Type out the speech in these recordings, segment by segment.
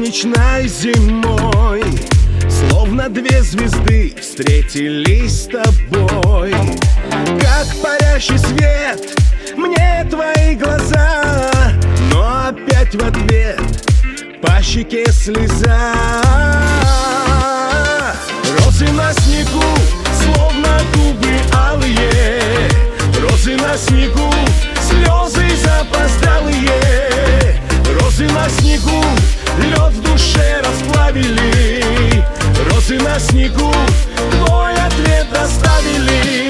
солнечной зимой, словно две звезды встретились с тобой. Как парящий свет мне твои глаза, но опять в ответ по щеке слеза. Розы на снегу, словно губы алые, розы на снегу, слезы запоздалые. Розы на снегу, лед в душе расплавили. Розы на снегу, твой ответ оставили.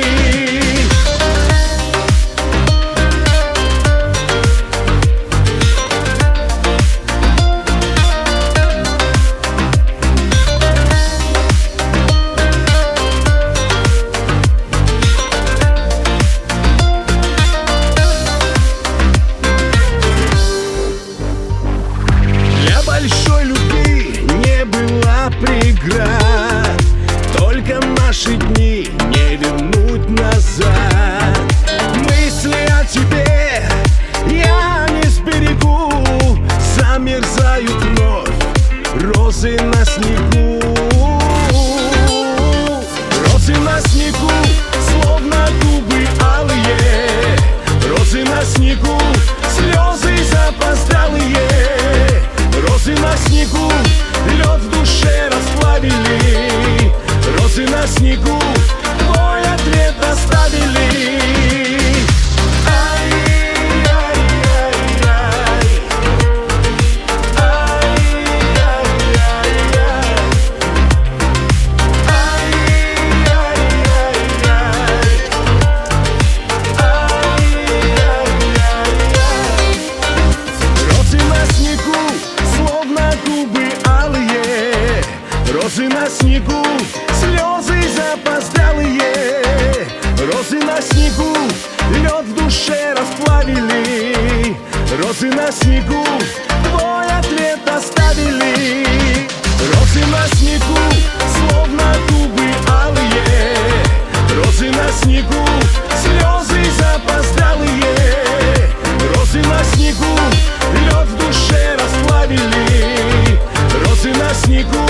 Большой любви не было преград, только наши дни не вернуть назад. Мысли о тебе я не сберегу, замерзают вновь розы на снегу. Розы на снегу, словно губы алые, розы на снегу, слезы запоздалые. Розы на снегу, лед в душе расплавили. Розы на снегу, твой ответ оставили. Розы на снегу, слезы запоздалые. Розы на снегу, лед в душе расплавили. Розы на снегу, твой ответ оставили. Розы на снегу, словно губы алые. Розы на снегу, слезы запоздалые. Розы на снегу, лед в душе расплавили. Розы на снегу,